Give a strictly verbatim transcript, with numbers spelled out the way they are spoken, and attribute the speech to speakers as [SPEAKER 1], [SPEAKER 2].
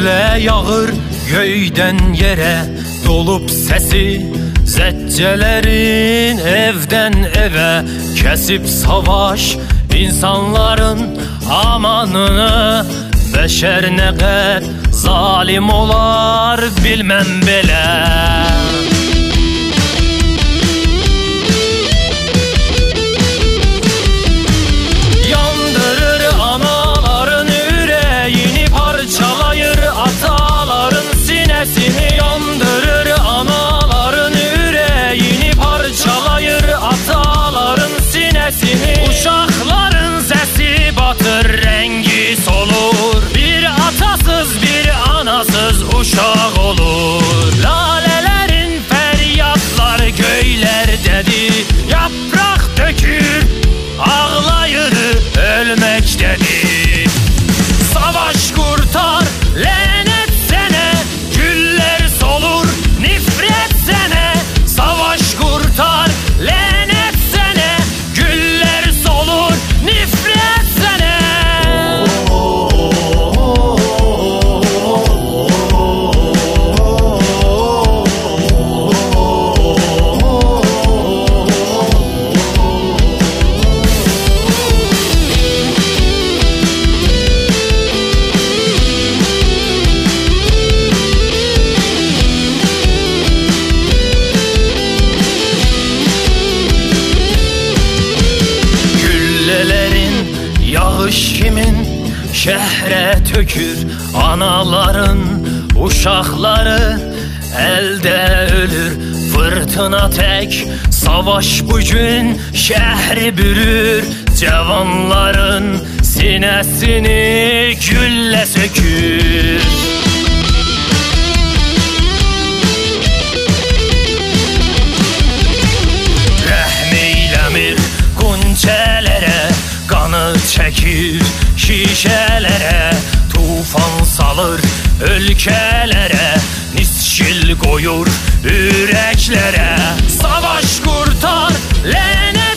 [SPEAKER 1] Güllə yağır göydən yerə, dolub səsi zəccələrin evdən evə. Kəsib savaş insanların amanını, bəşər nə qəd zalim olar bilməm belə. Yandırır anaların ürəyini, parçalayır ataların sinəsini. Yandırır anaların ürəyini, parçalayır ataların sinəsini. Uşaqların səsi batır, rəngi solur, bir atasız bir anasız uşaq olur. Lalələrin fəryadları göylərdədir, yapraq dökür, ağlayır, ölməkdədir. Savaş qurtar, lənət sənə, güllər solur, nifrət sənə. Savaş qurtar, lənət sənə, güllər solur, nifrət sənə. Yağış kimin şəhrə tökür, anaların uşaqları əldə ölür. Fırtına tək savaş bugün şəhri bürür, cavanların sinəsini güllə sökür. Rəhm eyləmir qunçələrə, qanı çəkir şişələrə. Tufan salır ölkələrə, nisçil qoyur ürəklərə. Savaş qurtar, lənət